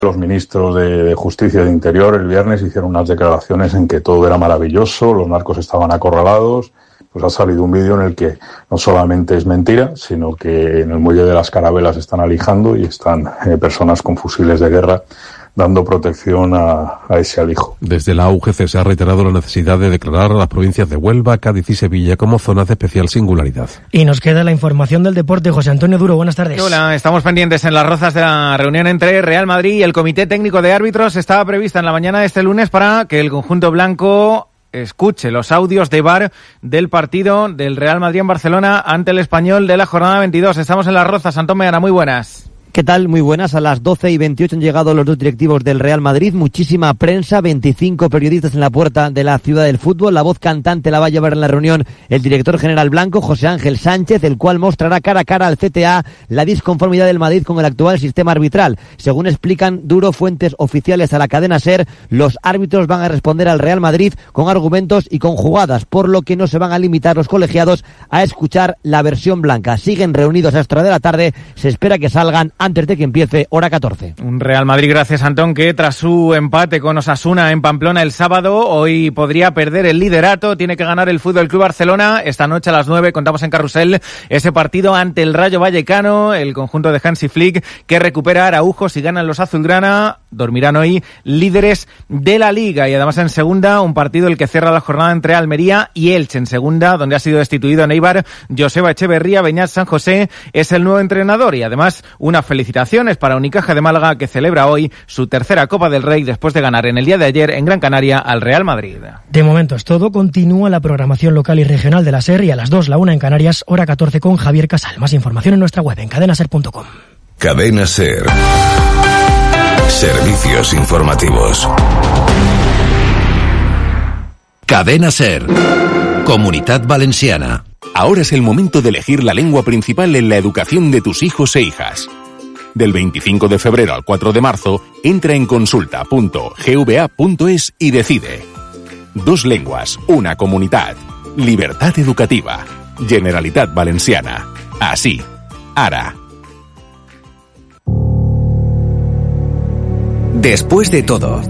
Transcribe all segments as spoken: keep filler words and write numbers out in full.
Los ministros de, de Justicia y de Interior el viernes hicieron unas declaraciones en que todo era maravilloso, los narcos estaban acorralados. Pues ha salido un vídeo en el que no solamente es mentira, sino que en el muelle de las Carabelas están alijando y están eh, personas con fusiles de guerra dando protección a, a ese alijo. Desde la U G C se ha reiterado la necesidad de declarar a las provincias de Huelva, Cádiz y Sevilla como zonas de especial singularidad. Y nos queda la información del deporte. José Antonio Duro, buenas tardes. Hola, estamos pendientes en las rozas de la reunión entre Real Madrid y el Comité Técnico de Árbitros. Estaba prevista en la mañana de este lunes para que el conjunto blanco escuche los audios de V A R del partido del Real Madrid en Barcelona ante el Español de la jornada veintidós. Estamos en las rozas. Antón Meana, muy buenas. ¿Qué tal? Muy buenas. A las doce y veintiocho han llegado los dos directivos del Real Madrid. Muchísima prensa, veinticinco periodistas en la puerta de la ciudad del fútbol. La voz cantante la va a llevar en la reunión el director general blanco, José Ángel Sánchez, el cual mostrará cara a cara al C T A la disconformidad del Madrid con el actual sistema arbitral. Según explican Duro fuentes oficiales a la cadena SER, los árbitros van a responder al Real Madrid con argumentos y con jugadas, por lo que no se van a limitar los colegiados a escuchar la versión blanca. Siguen reunidos a esta hora de la tarde. Se espera que salgan antes de que empiece hora catorce. Un Real Madrid, gracias Antón, que tras su empate con Osasuna en Pamplona el sábado, hoy podría perder el liderato. Tiene que ganar el Fútbol Club Barcelona. Esta noche a las nueve contamos en Carrusel ese partido ante el Rayo Vallecano, el conjunto de Hansi Flick, que recupera a Araujo. Si ganan los azulgrana, dormirán hoy líderes de la Liga. Y además en segunda, un partido el que cierra la jornada entre Almería y Elche. En segunda, donde ha sido destituido en Eibar Joseba Echeverría, Beñat San José es el nuevo entrenador. Y además una felicitaciones para Unicaja de Málaga, que celebra hoy su tercera Copa del Rey después de ganar en el día de ayer en Gran Canaria al Real Madrid. De momento es todo. Continúa la programación local y regional de la SER y a las dos, la una en Canarias, hora catorce con Javier Casal. Más información en nuestra web en cadena ser punto com. Cadena SER. Servicios informativos. Cadena SER. Comunitat Valenciana. Ahora es el momento de elegir la lengua principal en la educación de tus hijos e hijas. Del veinticinco de febrero al cuatro de marzo, entra en consulta punto g v a punto es y decide. Dos lenguas, una comunidad. Libertad educativa. Generalitat Valenciana. Así. Ara. Después de todo,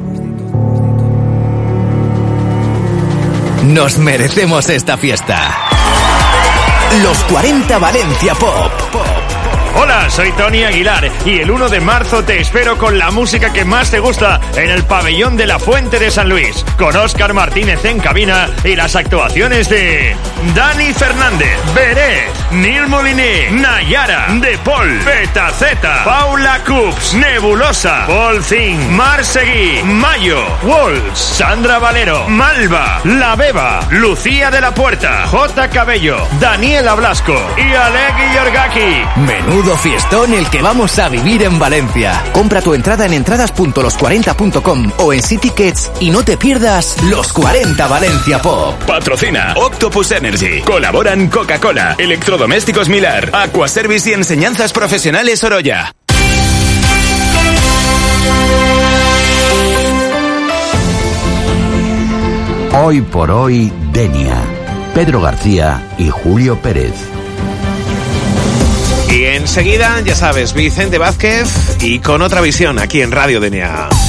nos merecemos esta fiesta. Los cuarenta Valencia Pop. Hola, soy Tony Aguilar y el uno de marzo te espero con la música que más te gusta en el pabellón de la Fuente de San Luis, con Óscar Martínez en cabina y las actuaciones de Dani Fernández, Beret, Neil Moliner, Nayara, De Paul, Petaceta, Paula Cups, Nebulosa, Paul Zing, Mar Seguí, Mayo, Walls, Sandra Valero, Malva, La Beba, Lucía de la Puerta, J. Cabello, Daniela Blasco y Alec Iorgaki. Menudo fiestón el que vamos a vivir en Valencia. Compra tu entrada en entradas punto los cuarenta punto com o en Citickets y no te pierdas Los cuarenta Valencia Pop. Patrocina Octopus Energy. Colaboran Coca-Cola, Electrodomésticos Milar, Aquaservice y Enseñanzas Profesionales Oroya. Hoy por hoy, Denia. Pedro García y Julio Pérez. Y enseguida, ya sabes, Vicente Vázquez y Con Otra Visión aquí en Radio Denia.